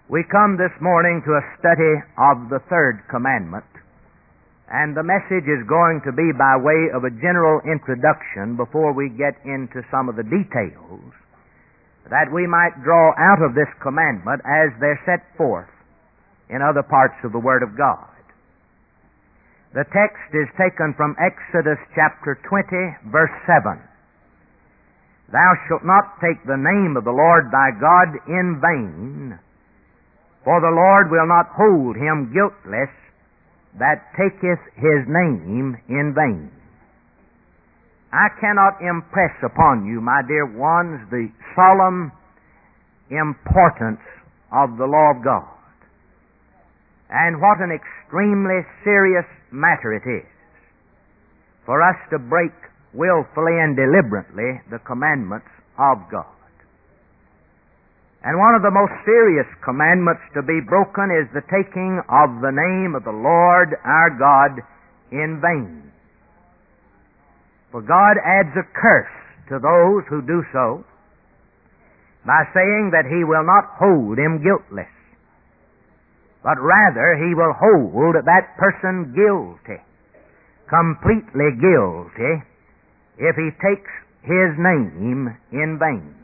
We come this morning to a study of the third commandment, and the message is going to be by way of a general introduction before we get into some of the details, that we might draw out of this commandment as they're set forth in other parts of the Word of God. The text is taken from Exodus chapter 20, verse 7. Thou shalt not take the name of the Lord thy God in vain, for the Lord will not hold him guiltless that taketh his name in vain. I cannot impress upon you, my dear ones, the solemn importance of the law of God, and what an extremely serious matter it is for us to break willfully and deliberately the commandments of God. And one of the most serious commandments to be broken is the taking of the name of the Lord our God in vain. For God adds a curse to those who do so by saying that He will not hold him guiltless, but rather He will hold that person guilty, completely guilty, if he takes His name in vain.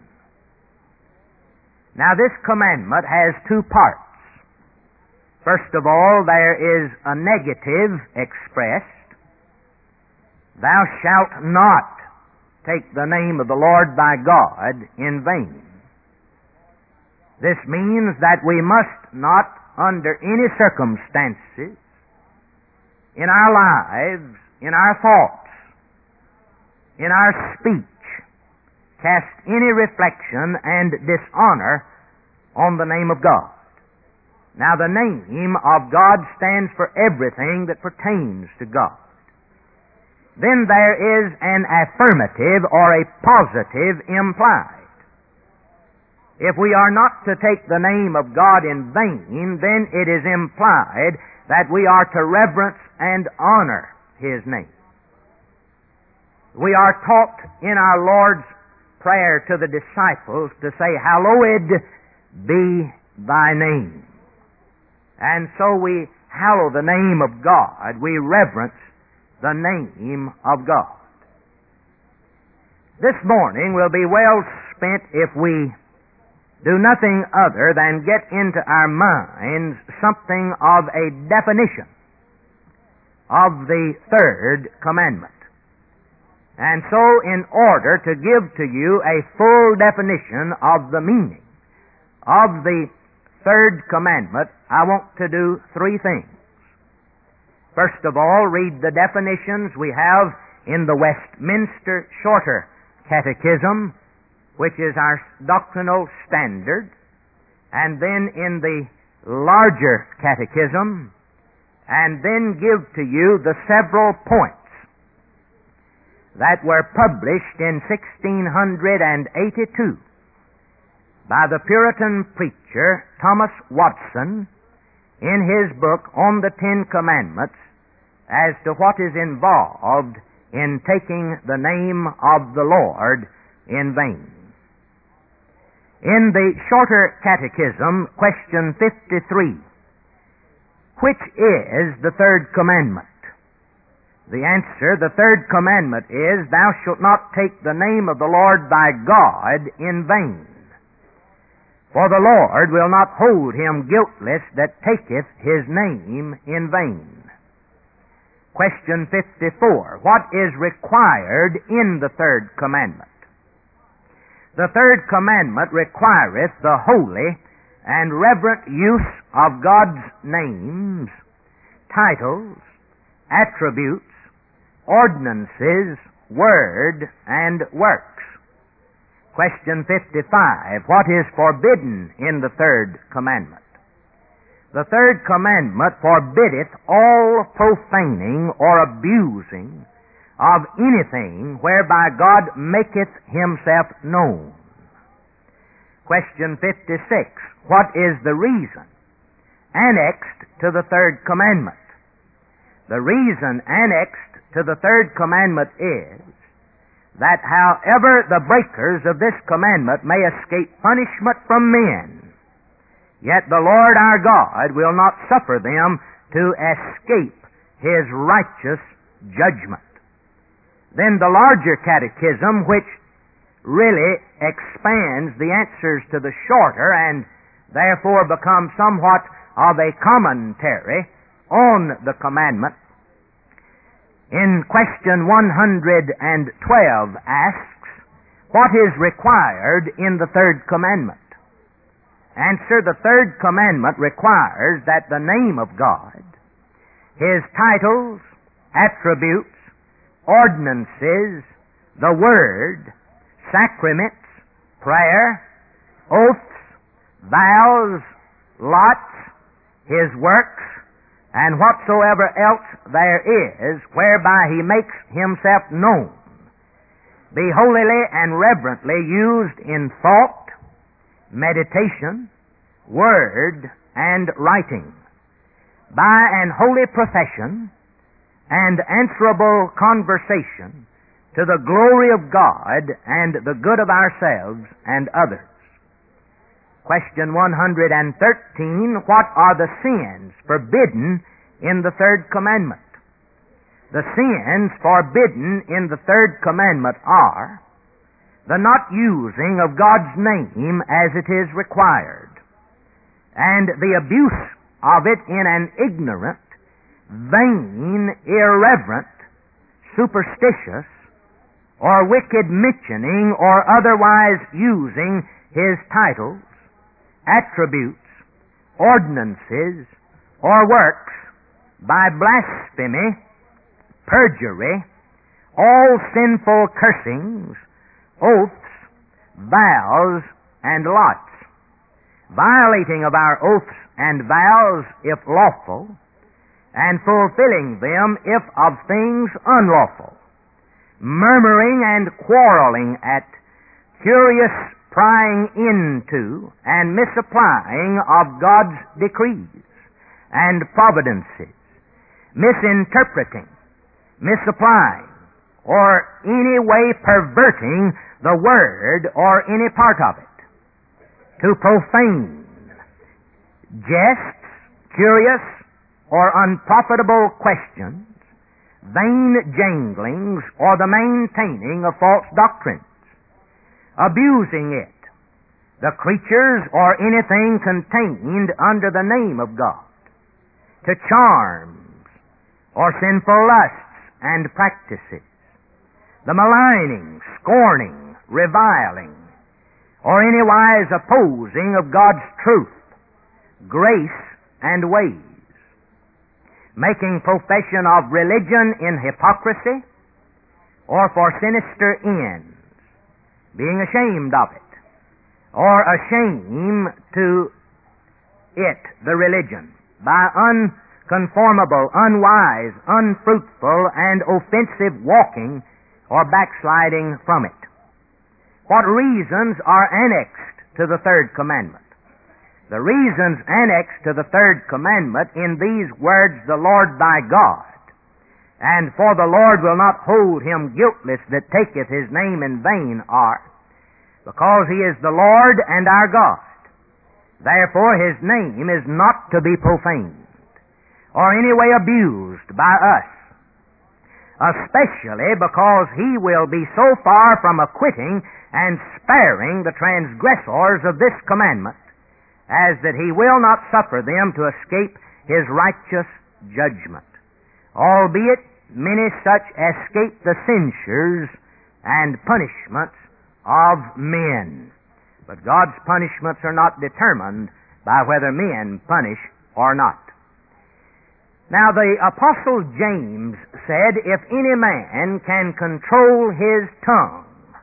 Now, this commandment has two parts. First of all, there is a negative expressed. Thou shalt not take the name of the Lord thy God in vain. This means that we must not, under any circumstances, in our lives, in our thoughts, in our speech, cast any reflection and dishonor on the name of God. Now, the name of God stands for everything that pertains to God. Then there is an affirmative or a positive implied. If we are not to take the name of God in vain, then it is implied that we are to reverence and honor His name. We are taught in our Lord's Prayer to the disciples to say, Hallowed be thy name. And so we hallow the name of God. We reverence the name of God. This morning will be well spent if we do nothing other than get into our minds something of a definition of the third commandment. And so, in order to give to you a full definition of the meaning of the third commandment, I want to do three things. First of all, read the definitions we have in the Westminster Shorter Catechism, which is our doctrinal standard, and then in the larger catechism, and then give to you the several points that were published in 1682 by the Puritan preacher Thomas Watson in his book on the Ten Commandments as to what is involved in taking the name of the Lord in vain. In the Shorter Catechism, question 53, which is the third commandment? The answer, the third commandment is, Thou shalt not take the name of the Lord thy God in vain. For the Lord will not hold him guiltless that taketh his name in vain. Question 54. What is required in the third commandment? The third commandment requireth the holy and reverent use of God's names, titles, attributes, ordinances, word, and works. Question 55. What is forbidden in the third commandment? The third commandment forbiddeth all profaning or abusing of anything whereby God maketh himself known. Question 56. What is the reason annexed to the third commandment? The reason annexed to the third commandment is that however the breakers of this commandment may escape punishment from men, Yet the Lord our God will not suffer them to escape His righteous judgment. Then the larger catechism, which really expands the answers to the shorter and therefore becomes somewhat of a commentary on the commandment, in question 112 asks, what is required in the third commandment? Answer, the third commandment requires that the name of God, His titles, attributes, ordinances, the Word, sacraments, prayer, oaths, vows, lots, His works, and whatsoever else there is whereby He makes Himself known, be holily and reverently used in thought, meditation, word, and writing, by an holy profession and answerable conversation to the glory of God and the good of ourselves and others. Question 113, what are the sins forbidden in the third commandment? The sins forbidden in the third commandment are the not using of God's name as it is required, and the abuse of it in an ignorant, vain, irreverent, superstitious, or wicked mentioning or otherwise using His titles, attributes, ordinances, or works by blasphemy, perjury, all sinful cursings, oaths, vows, and lots, violating of our oaths and vows if lawful, and fulfilling them if of things unlawful, murmuring and quarreling at, curious prying into, and misapplying of God's decrees and providences, misinterpreting, misapplying, or any way perverting the Word or any part of it, to profane, jests, curious, or unprofitable questions, vain janglings, or the maintaining of false doctrines, abusing it, the creatures or anything contained under the name of God, to charms, or sinful lusts and practices, the maligning, scorning, reviling, or anywise opposing of God's truth, grace, and ways, making profession of religion in hypocrisy, or for sinister ends, being ashamed of it, or ashamed to it, the religion, by unconformable, unwise, unfruitful, and offensive walking or backsliding from it. What reasons are annexed to the third commandment? The reasons annexed to the third commandment in these words, the Lord thy God, and for the Lord will not hold him guiltless that taketh his name in vain, are, because he is the Lord and our God. Therefore his name is not to be profaned, or any way abused by us, especially because he will be so far from acquitting and sparing the transgressors of this commandment, as that he will not suffer them to escape his righteous judgment, albeit many such escape the censures and punishments of men. But God's punishments are not determined by whether men punish or not. Now the Apostle James said, if any man can control his tongue,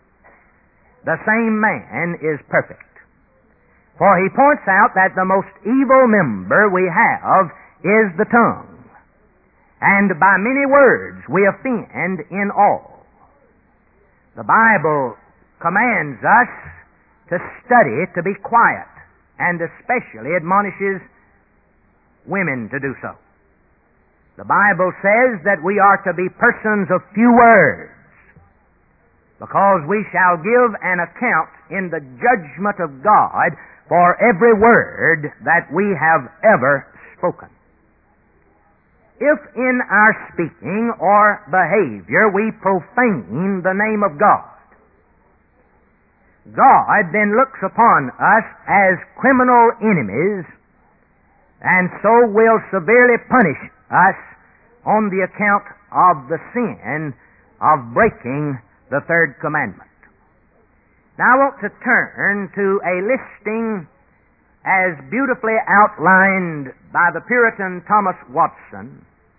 the same man is perfect. For he points out that the most evil member we have is the tongue, and by many words we offend in all. The Bible commands us to study to be quiet, and especially admonishes women to do so. The Bible says that we are to be persons of few words, because we shall give an account in the judgment of God for every word that we have ever spoken. If in our speaking or behavior we profane the name of God, God then looks upon us as criminal enemies and so will severely punish us on the account of the sin of breaking the third commandment. Now I want to turn to a listing as beautifully outlined by the Puritan Thomas Watson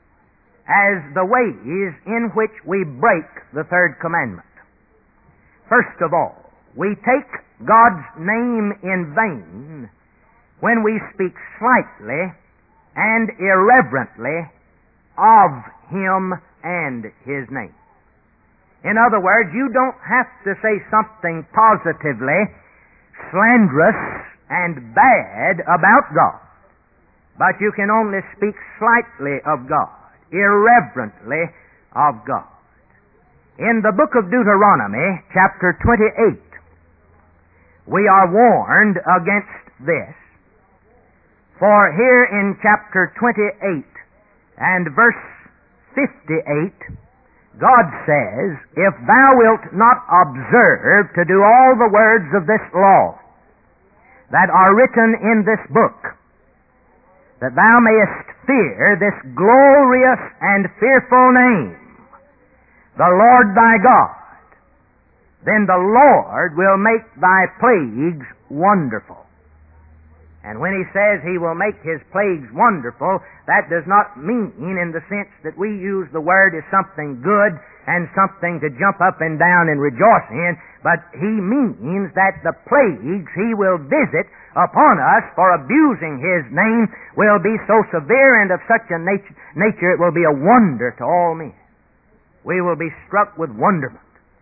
as the ways in which we break the third commandment. First of all, we take God's name in vain when we speak slightly and irreverently of Him and His name. In other words, you don't have to say something positively slanderous and bad about God, but you can only speak slightly of God, irreverently of God. In the book of Deuteronomy, chapter 28, we are warned against this. For here in chapter 28 and verse 58, God says, "If thou wilt not observe to do all the words of this law that are written in this book, that thou mayest fear this glorious and fearful name, the Lord thy God, then the Lord will make thy plagues wonderful." And when He says He will make His plagues wonderful, that does not mean in the sense that we use the word as something good and something to jump up and down and rejoice in, but He means that the plagues He will visit upon us for abusing His name will be so severe and of such a nature it will be a wonder to all men. We will be struck with wonderment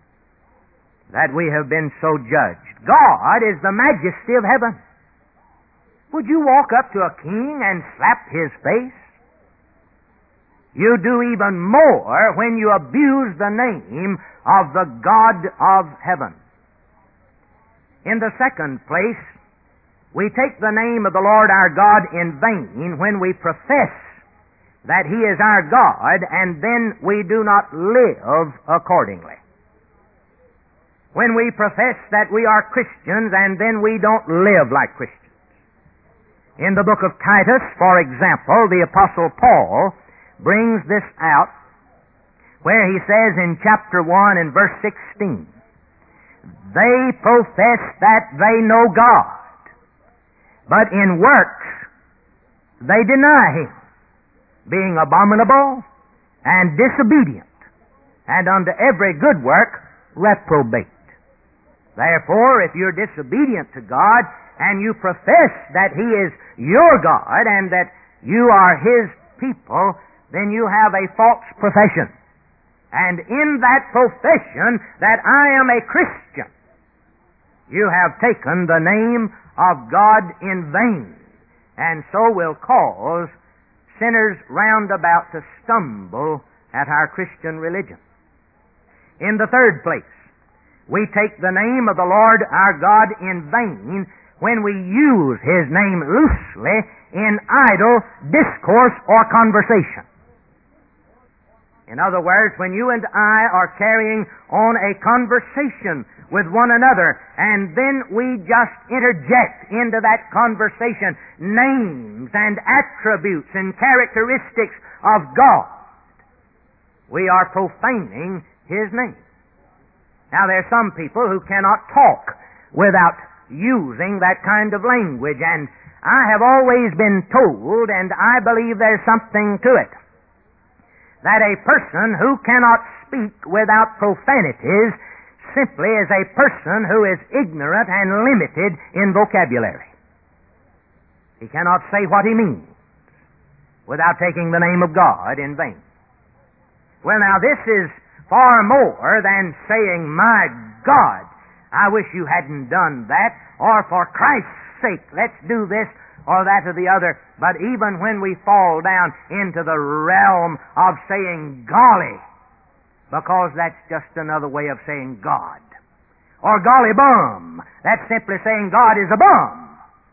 that we have been so judged. God is the majesty of heaven. Would you walk up to a king and slap his face? You do even more when you abuse the name of the God of heaven. In the second place, we take the name of the Lord our God in vain when we profess that He is our God and then we do not live accordingly. When we profess that we are Christians and then we don't live like Christians. In the book of Titus, for example, the Apostle Paul brings this out where he says in chapter 1 and verse 16, "They profess that they know God, but in works they deny Him, being abominable and disobedient, and unto every good work reprobate." Therefore, if you're disobedient to God, and you profess that He is your God and that you are His people, then you have a false profession. And in that profession that I am a Christian, you have taken the name of God in vain, and so will cause sinners round about to stumble at our Christian religion. In the third place, we take the name of the Lord our God in vain when we use His name loosely in idle discourse or conversation. In other words, when you and I are carrying on a conversation with one another, and then we just interject into that conversation names and attributes and characteristics of God, we are profaning His name. Now, there are some people who cannot talk without using that kind of language, and I have always been told, and I believe there's something to it, that a person who cannot speak without profanities simply is a person who is ignorant and limited in vocabulary. He cannot say what he means without taking the name of God in vain. Well, now, this is far more than saying, "My God, I wish you hadn't done that," or "For Christ's sake, let's do this or that or the other." But even when we fall down into the realm of saying "golly," because that's just another way of saying God, or "golly bum," that's simply saying God is a bum,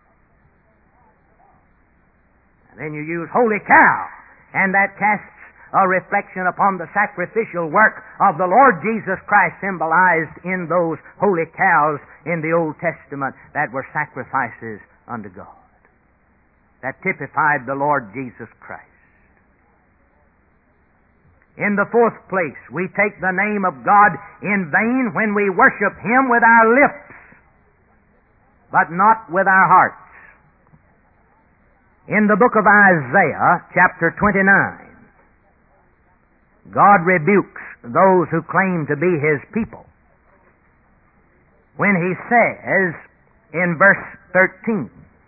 And then you use holy cow, and that casts a reflection upon the sacrificial work of the Lord Jesus Christ, symbolized in those holy cows in the Old Testament that were sacrifices unto God, that typified the Lord Jesus Christ. In the fourth place, we take the name of God in vain when we worship Him with our lips, but not with our hearts. In the book of Isaiah, chapter 29, God rebukes those who claim to be His people when He says in verse 13,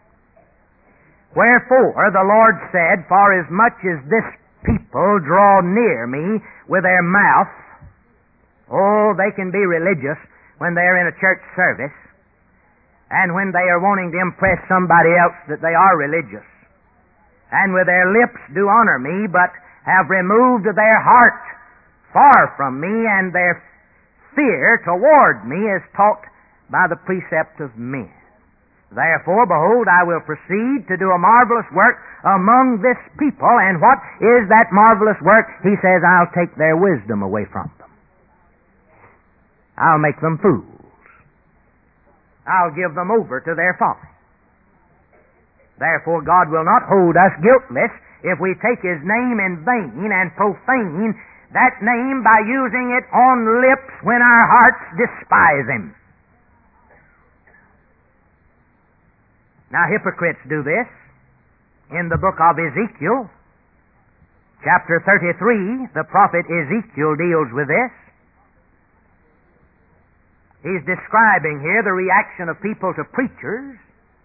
"Wherefore the Lord said, For as much as this people draw near me with their mouth," oh, they can be religious when they're in a church service and when they are wanting to impress somebody else that they are religious, and with their lips do honor me, but have removed their heart far from me, and their fear toward me is taught by the precept of men. Therefore, behold, I will proceed to do a marvelous work among this people. And what is that marvelous work? He says, I'll take their wisdom away from them. I'll make them fools. I'll give them over to their folly. Therefore, God will not hold us guiltless if we take His name in vain and profane that name by using it on lips when our hearts despise Him. Now, hypocrites do this. In the book of Ezekiel, chapter 33, the prophet Ezekiel deals with this. He's describing here the reaction of people to preachers.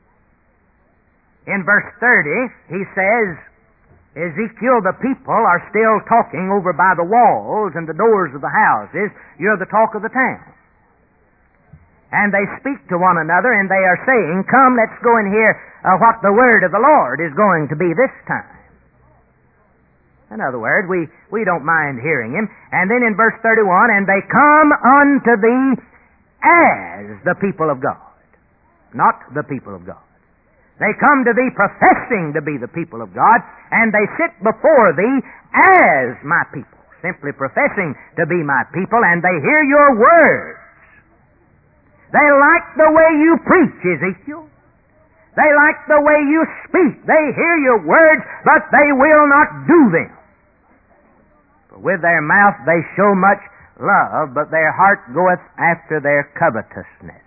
In verse 30, he says, Ezekiel, the people are still talking over by the walls and the doors of the houses. You're the talk of the town. And they speak to one another, and they are saying, Come, let's go and hear what the word of the Lord is going to be this time. In other words, we don't mind hearing Him. And then in verse 31, And they come unto thee as the people of God, not the people of God. They come to thee professing to be the people of God, and they sit before thee as my people, simply professing to be my people, and they hear your words. They like the way you preach, Ezekiel. They like the way you speak. They hear your words, but they will not do them. For with their mouth they show much love, but their heart goeth after their covetousness.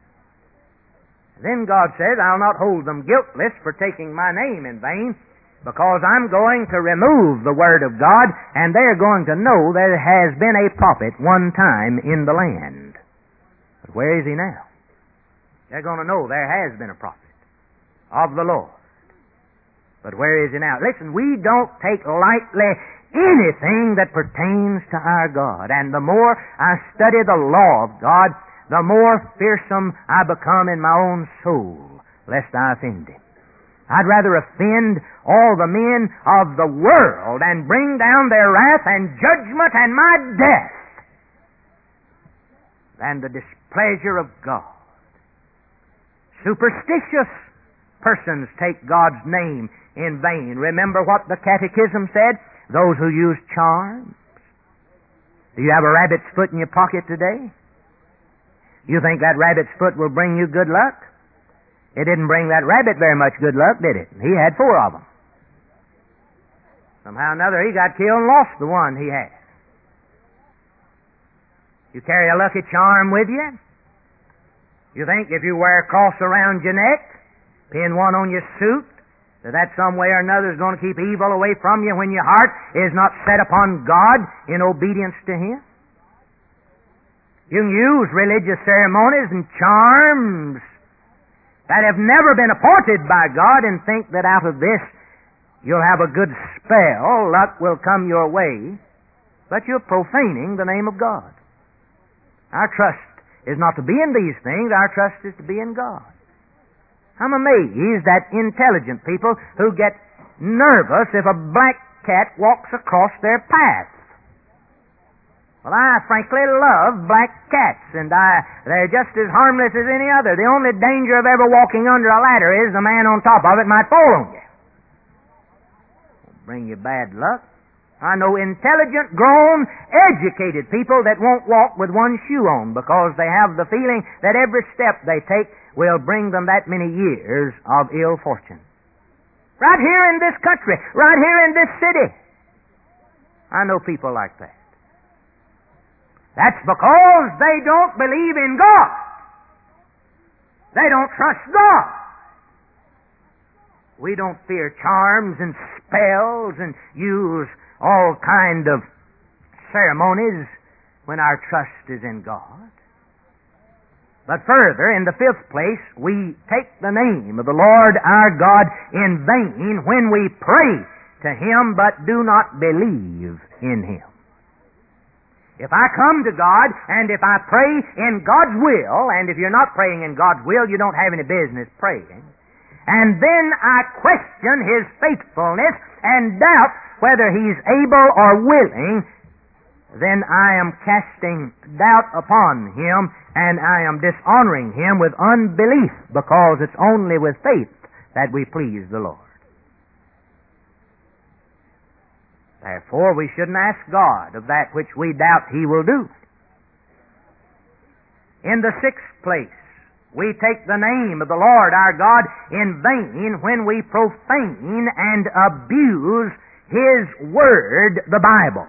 Then God says, I'll not hold them guiltless for taking my name in vain, because I'm going to remove the Word of God, and they're going to know there has been a prophet one time in the land. But where is he now? They're going to know there has been a prophet of the Lord. But where is he now? Listen, we don't take lightly anything that pertains to our God. And the more I study the law of God, the more fearsome I become in my own soul, lest I offend Him. I'd rather offend all the men of the world and bring down their wrath and judgment and my death than the displeasure of God. Superstitious persons take God's name in vain. Remember what the Catechism said? Those who use charms. Do you have a rabbit's foot in your pocket today? You think that rabbit's foot will bring you good luck? It didn't bring that rabbit very much good luck, did it? He had 4 of them. Somehow or another, he got killed and lost the one he had. You carry a lucky charm with you? You think if you wear a cross around your neck, pin one on your suit, that some way or another is going to keep evil away from you when your heart is not set upon God in obedience to Him? You can use religious ceremonies and charms that have never been appointed by God and think that out of this you'll have a good spell, luck will come your way, but you're profaning the name of God. Our trust is not to be in these things, our trust is to be in God. I'm amazed at intelligent people who get nervous if a black cat walks across their path. Well, I frankly love black cats, and they're just as harmless as any other. The only danger of ever walking under a ladder is the man on top of it might fall on you. bring you bad luck. I know intelligent, grown, educated people that won't walk with one shoe on because they have the feeling that every step they take will bring them that many years of ill fortune. Right here in this country, right here in this city, I know people like that. That's because they don't believe in God. They don't trust God. We don't fear charms and spells and use all kind of ceremonies when our trust is in God. But further, in the fifth place, we take the name of the Lord our God in vain when we pray to Him but do not believe in Him. If I come to God and if I pray in God's will, and if you're not praying in God's will, you don't have any business praying, and then I question His faithfulness and doubt whether He's able or willing, then I am casting doubt upon Him and I am dishonoring Him with unbelief, because it's only with faith that we please the Lord. Therefore, we shouldn't ask God of that which we doubt He will do. In the sixth place, we take the name of the Lord our God in vain when we profane and abuse His Word, the Bible.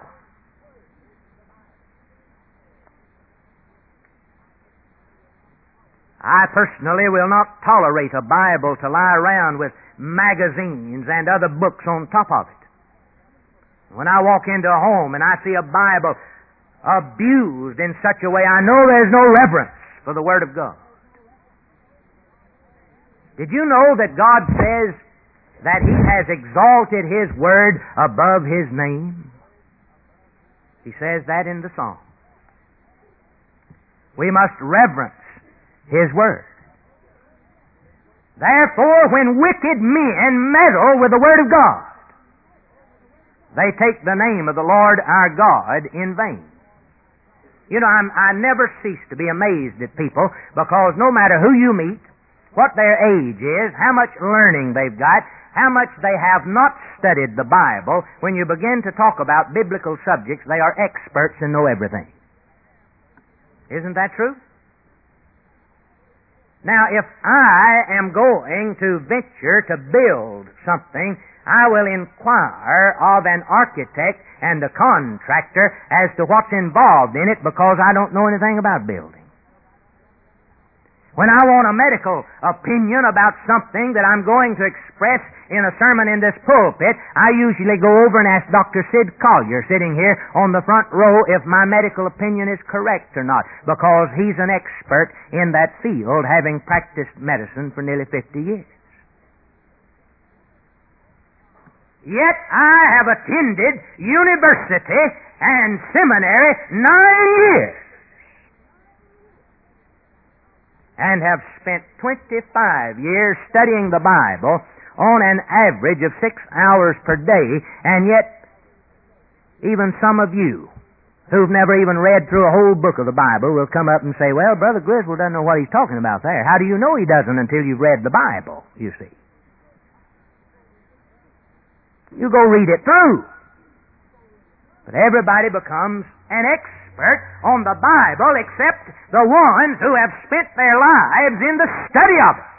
I personally will not tolerate a Bible to lie around with magazines and other books on top of it. When I walk into a home and I see a Bible abused in such a way, I know there's no reverence for the Word of God. Did you know that God says that He has exalted His Word above His name? He says that in the Psalm. We must reverence His Word. Therefore, when wicked men meddle with the Word of God, they take the name of the Lord our God in vain. You know, I never cease to be amazed at people, because no matter who you meet, what their age is, how much learning they've got, how much they have not studied the Bible, when you begin to talk about biblical subjects, they are experts and know everything. Isn't that true? Now, if I am going to venture to build something, I will inquire of an architect and a contractor as to what's involved in it, because I don't know anything about building. When I want a medical opinion about something that I'm going to express in a sermon in this pulpit, I usually go over and ask Dr. Sid Collier, sitting here on the front row, if my medical opinion is correct or not, because he's an expert in that field, having practiced medicine for nearly 50 years. Yet I have attended university and seminary 9 years and have spent 25 years studying the Bible on an average of 6 hours per day, and yet even some of you who've never even read through a whole book of the Bible will come up and say, well, Brother Griswold doesn't know what he's talking about there. How do you know he doesn't until you've read the Bible, you see? You go read it through. But everybody becomes an expert on the Bible except the ones who have spent their lives in the study of it.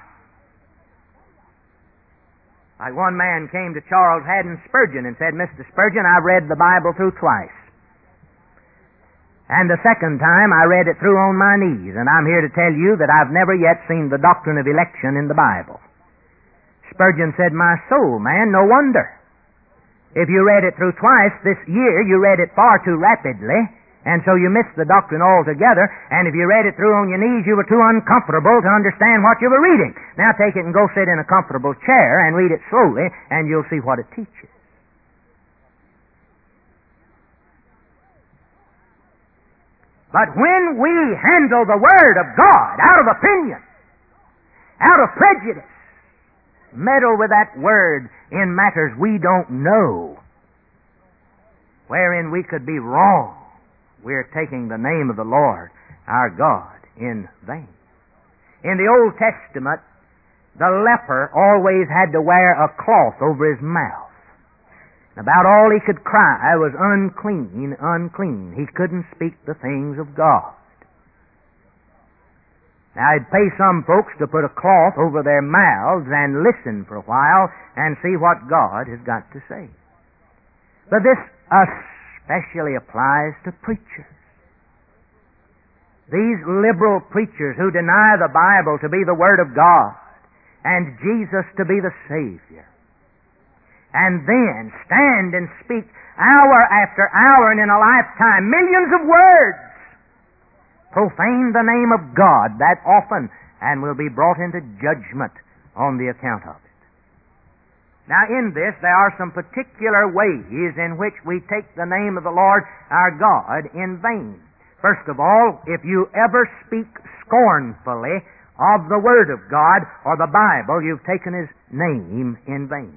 Like one man came to Charles Haddon Spurgeon and said, Mr. Spurgeon, I've read the Bible through twice. And the second time I read it through on my knees, and I'm here to tell you that I've never yet seen the doctrine of election in the Bible. Spurgeon said, my soul, man, no wonder. If you read it through twice this year, you read it far too rapidly, and so you missed the doctrine altogether, and if you read it through on your knees, you were too uncomfortable to understand what you were reading. Now take it and go sit in a comfortable chair and read it slowly, and you'll see what it teaches. But when we handle the Word of God out of opinion, out of prejudice, meddle with that Word in matters we don't know, wherein we could be wrong, we're taking the name of the Lord our God in vain. In the Old Testament, the leper always had to wear a cloth over his mouth. About all he could cry was unclean, unclean. He couldn't speak the things of God. Now, I'd pay some folks to put a cloth over their mouths and listen for a while and see what God has got to say. But this especially applies to preachers. These liberal preachers who deny the Bible to be the Word of God and Jesus to be the Savior, and then stand and speak hour after hour and in a lifetime millions of words, profane the name of God that often, and will be brought into judgment on the account of it. Now, in this, there are some particular ways in which we take the name of the Lord our God in vain. First of all, if you ever speak scornfully of the Word of God or the Bible, you've taken His name in vain.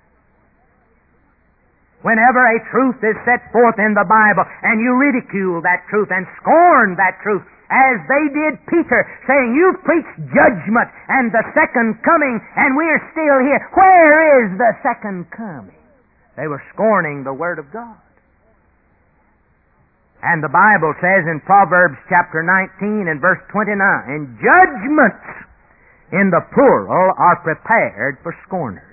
Whenever a truth is set forth in the Bible and you ridicule that truth and scorn that truth, as they did Peter, saying, "You've preached judgment and the second coming, and we're still here. Where is the second coming?" They were scorning the Word of God. And the Bible says in Proverbs chapter 19 and verse 29, "Judgments in the plural are prepared for scorners."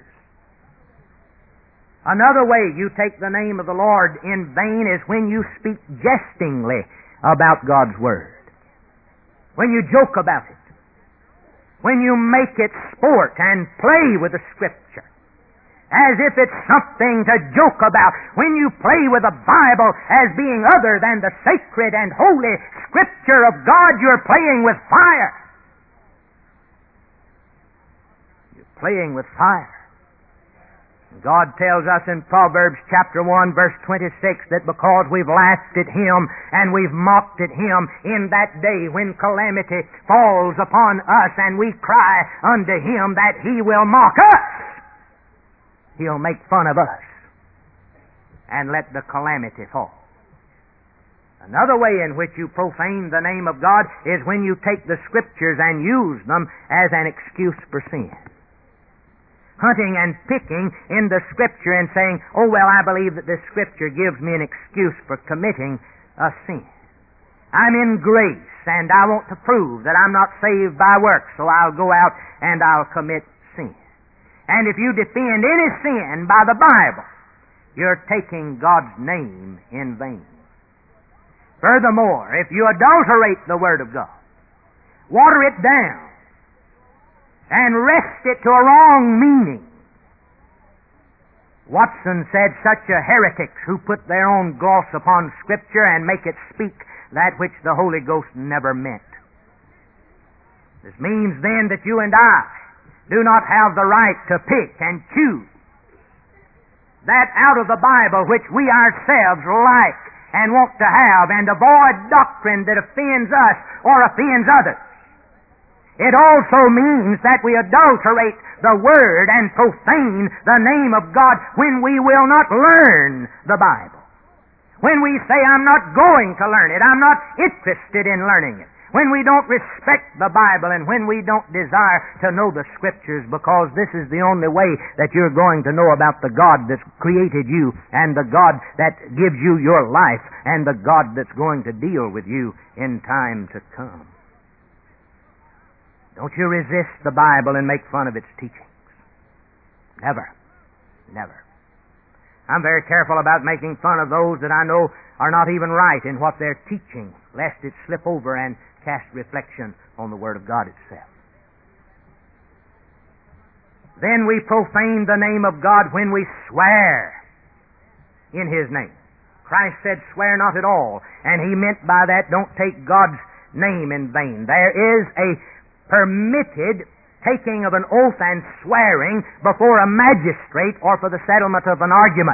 Another way you take the name of the Lord in vain is when you speak jestingly about God's Word. When you joke about it. When you make it sport and play with the Scripture. As if it's something to joke about. When you play with the Bible as being other than the sacred and holy Scripture of God, you're playing with fire. You're playing with fire. God tells us in Proverbs chapter 1 verse 26 that because we've laughed at Him and we've mocked at Him in that day when calamity falls upon us and we cry unto Him that He will mock us, He'll make fun of us and let the calamity fall. Another way in which you profane the name of God is when you take the Scriptures and use them as an excuse for sin. Hunting and picking in the Scripture and saying, "Oh, well, I believe that this Scripture gives me an excuse for committing a sin. I'm in grace, and I want to prove that I'm not saved by works, so I'll go out and I'll commit sin." And if you defend any sin by the Bible, you're taking God's name in vain. Furthermore, if you adulterate the Word of God, water it down, and wrest it to a wrong meaning. Watson said, "Such are heretics who put their own gloss upon Scripture and make it speak that which the Holy Ghost never meant." This means then that you and I do not have the right to pick and choose that out of the Bible which we ourselves like and want to have, and avoid doctrine that offends us or offends others. It also means that we adulterate the Word and profane the name of God when we will not learn the Bible. When we say, "I'm not going to learn it, I'm not interested in learning it." When we don't respect the Bible and when we don't desire to know the Scriptures, because this is the only way that you're going to know about the God that's created you and the God that gives you your life and the God that's going to deal with you in time to come. Don't you resist the Bible and make fun of its teachings. Never. Never. I'm very careful about making fun of those that I know are not even right in what they're teaching, lest it slip over and cast reflection on the Word of God itself. Then we profane the name of God when we swear in His name. Christ said, "Swear not at all," and He meant by that, don't take God's name in vain. There is a permitted taking of an oath and swearing before a magistrate or for the settlement of an argument.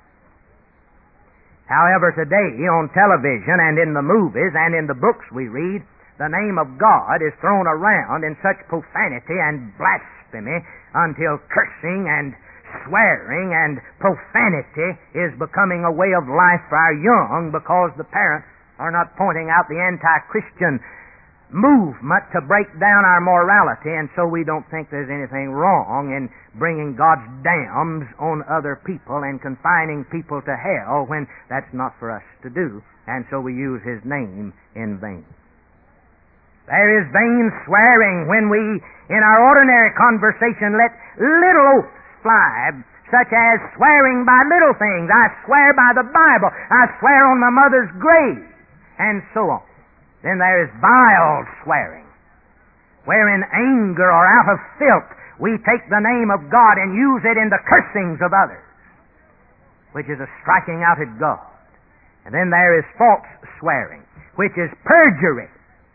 However, today on television and in the movies and in the books we read, the name of God is thrown around in such profanity and blasphemy until cursing and swearing and profanity is becoming a way of life for our young, because the parents are not pointing out the anti-Christian movement to break down our morality, and so we don't think there's anything wrong in bringing God's dams on other people and confining people to hell when that's not for us to do, and so we use His name in vain. There is vain swearing when we, in our ordinary conversation, let little oaths fly, such as swearing by little things. I swear by the Bible. I swear on my mother's grave, and so on. Then there is vile swearing, where in anger or out of filth we take the name of God and use it in the cursings of others, which is a striking out at God. And then there is false swearing, which is perjury.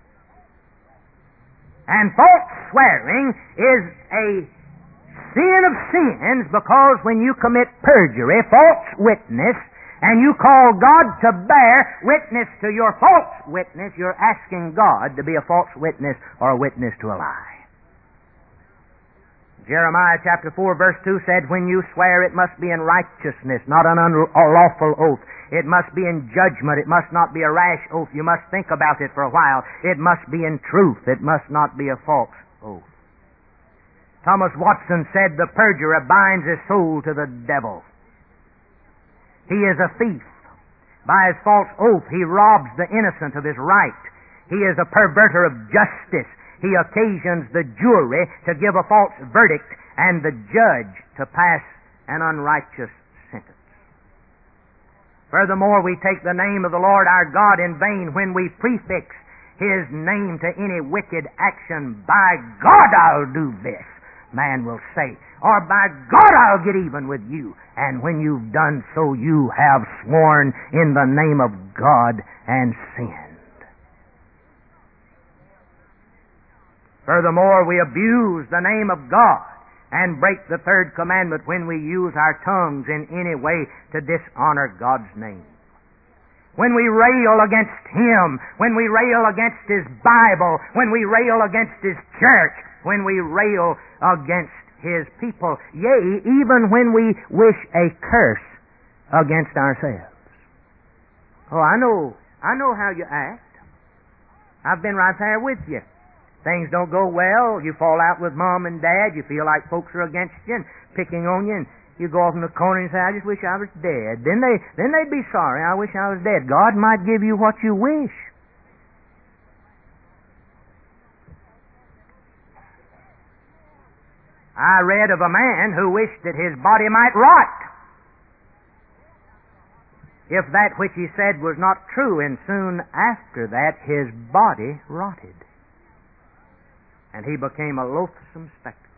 And false swearing is a sin of sins, because when you commit perjury, false witness, and you call God to bear witness to your false witness, you're asking God to be a false witness or a witness to a lie. Jeremiah chapter 4 verse 2 said, when you swear it must be in righteousness, not an unlawful oath. It must be in judgment. It must not be a rash oath. You must think about it for a while. It must be in truth. It must not be a false oath. Thomas Watson said the perjurer binds his soul to the devil. He is a thief. By his false oath, he robs the innocent of his right. He is a perverter of justice. He occasions the jury to give a false verdict and the judge to pass an unrighteous sentence. Furthermore, we take the name of the Lord our God in vain when we prefix His name to any wicked action. By God I'll do this, man will say. Or by God I'll get even with you. And when you've done so, you have sworn in the name of God and sinned. Furthermore, we abuse the name of God and break the third commandment when we use our tongues in any way to dishonor God's name. When we rail against Him, when we rail against His Bible, when we rail against His church, when we rail against His people, yea, even when we wish a curse against ourselves. Oh, I know how you act. I've been right there with you. Things don't go well, you fall out with Mom and Dad, you feel like folks are against you and picking on you, and you go off in the corner and say, I just wish I was dead. Then they'd be sorry, I wish I was dead. God might give you what you wish. I read of a man who wished that his body might rot if that which he said was not true, and soon after that his body rotted. And he became a loathsome spectacle.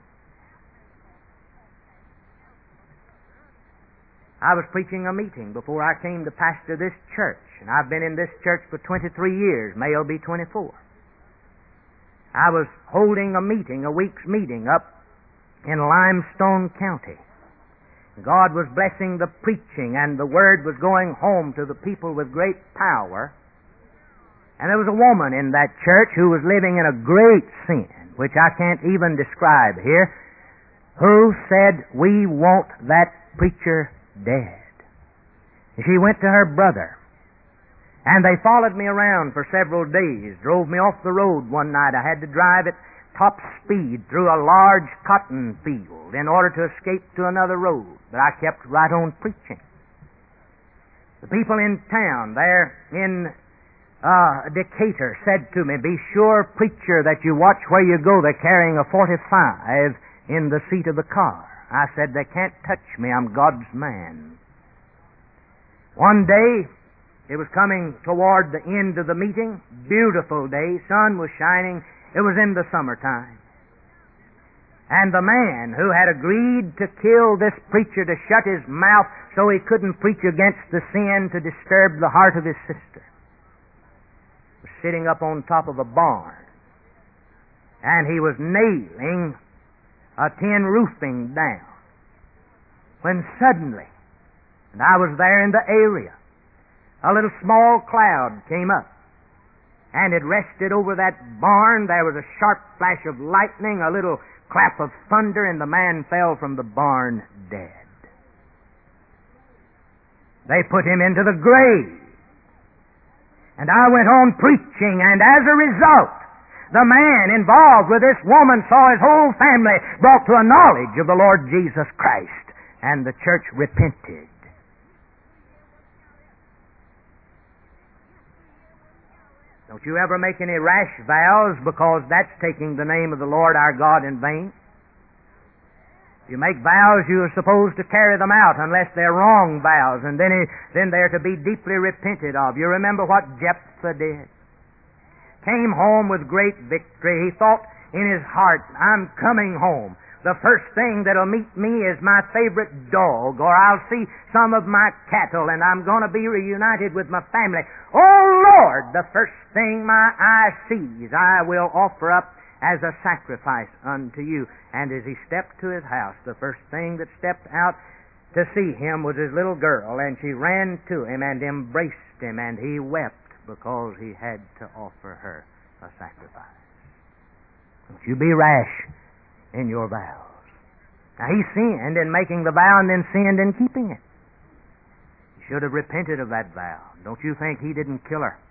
I was preaching a meeting before I came to pastor this church, and I've been in this church for 23 years. May will be 24. I was holding a meeting, a week's meeting, up in Limestone County. God was blessing the preaching, and the word was going home to the people with great power. And there was a woman in that church who was living in a great sin, which I can't even describe here, who said, we want that preacher dead. She went to her brother, and they followed me around for several days, drove me off the road one night. I had to drive at top speed through a large cotton field in order to escape to another road, but I kept right on preaching. The people in town there in Decatur said to me, be sure, preacher, that you watch where you go. They're carrying a .45 in the seat of the car. I said, they can't touch me. I'm God's man. One day, it was coming toward the end of the meeting. Beautiful day. Sun was shining. It was in the summertime. And the man who had agreed to kill this preacher, to shut his mouth so he couldn't preach against the sin to disturb the heart of his sister, was sitting up on top of a barn, and he was nailing a tin roofing down, when suddenly, and I was there in the area, a little small cloud came up, and it rested over that barn. There was a sharp flash of lightning, a little clap of thunder, and the man fell from the barn dead. They put him into the grave. And I went on preaching, and as a result, The man involved with this woman saw his whole family brought to a knowledge of the Lord Jesus Christ, and the church repented. Don't you ever make any rash vows, because that's taking the name of the Lord our God in vain. If you make vows, you are supposed to carry them out, unless they're wrong vows, and then they're to be deeply repented of. You remember what Jephthah did? Came home with great victory. He thought in his heart, I'm coming home. The first thing that'll meet me is my favorite dog, or I'll see some of my cattle, and I'm going to be reunited with my family. Oh, Lord, the first thing my eye sees, I will offer up as a sacrifice unto you. And as he stepped to his house, the first thing that stepped out to see him was his little girl, and she ran to him and embraced him, and he wept because he had to offer her a sacrifice. Don't you be rash in your vows. Now, he sinned in making the vow and then sinned in keeping it. He should have repented of that vow. Don't you think he didn't kill her?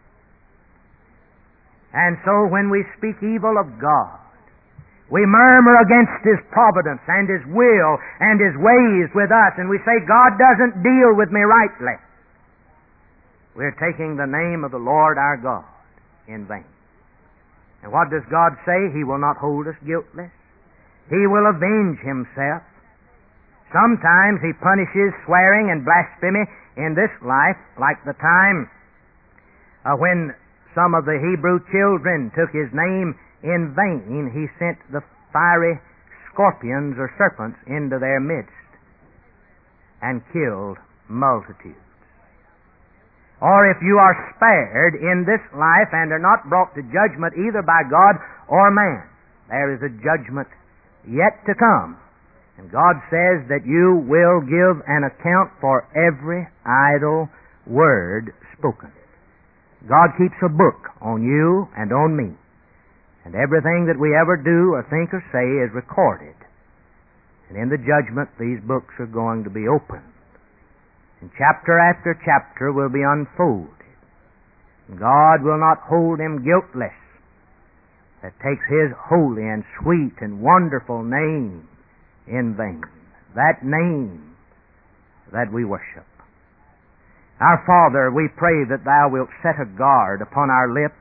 And so when we speak evil of God, we murmur against His providence and His will and His ways with us, and we say, God doesn't deal with me rightly. We're taking the name of the Lord our God in vain. And what does God say? He will not hold us guiltless. He will avenge Himself. Sometimes He punishes swearing and blasphemy in this life, like the time when some of the Hebrew children took His name in vain. He sent the fiery scorpions or serpents into their midst and killed multitudes. Or if you are spared in this life and are not brought to judgment either by God or man, there is a judgment yet to come. And God says that you will give an account for every idle word spoken. God keeps a book on you and on me. And everything that we ever do or think or say is recorded. And in the judgment, these books are going to be opened. And chapter after chapter will be unfolded. God will not hold him guiltless that takes His holy and sweet and wonderful name in vain. That name that we worship. Our Father, we pray that Thou wilt set a guard upon our lips.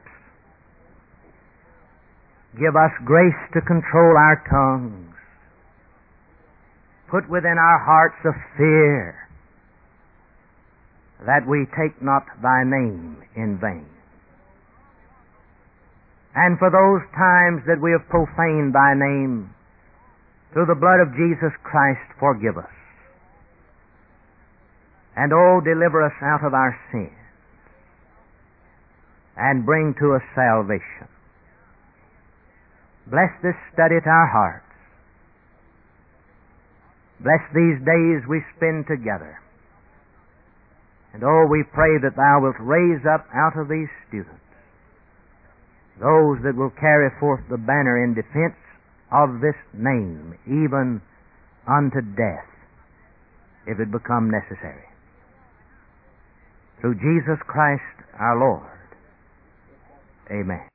Give us grace to control our tongues. Put within our hearts a fear that we take not Thy name in vain. And for those times that we have profaned Thy name, through the blood of Jesus Christ, forgive us. And oh, deliver us out of our sins and bring to us salvation. Bless this study to our hearts. Bless these days we spend together. And oh, we pray that Thou wilt raise up out of these students those that will carry forth the banner in defense of this name, even unto death, if it become necessary. Through Jesus Christ our Lord. Amen.